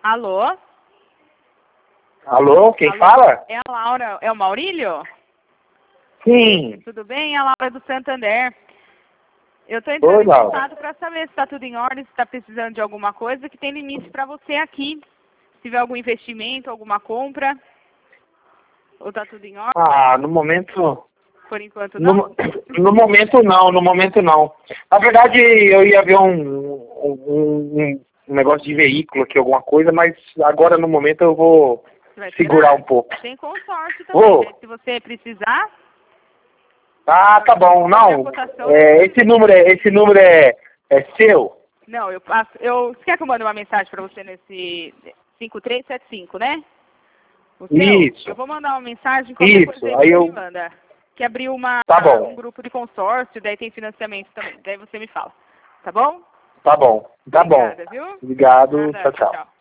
Alô? Alô, quem Alô? fala? É a Laura, é o Maurílio? Sim. Tudo bem? É a Laura do Santander. Eu estou entrando Oi, em Laura. contato para saber se está tudo em ordem, se está precisando de alguma coisa, que tem limite para você aqui. Se tiver algum investimento, alguma compra, ou está tudo em ordem? Ah, no momento... Por enquanto não? No momento não, no momento não. Na verdade, eu ia ver um negócio de veículo aqui, alguma coisa, mas agora no momento eu vou Você vai segurar esperar? um pouco. Tem consórcio também, Ô, né? Se você precisar, ah, tá bom. Não, esse número é seu? não, você quer que eu mande uma mensagem para você nesse 5375, né? O seu? Isso. Eu vou mandar uma mensagem, qualquer Isso, coisa aí aí você eu... me manda. Que abriu Tá bom, um grupo de consórcio, daí tem financiamento também. Daí você me fala. Tá bom? tá bom, tá bom. Obrigada, viu? Obrigado, Nada, tchau, tchau, tchau. tchau.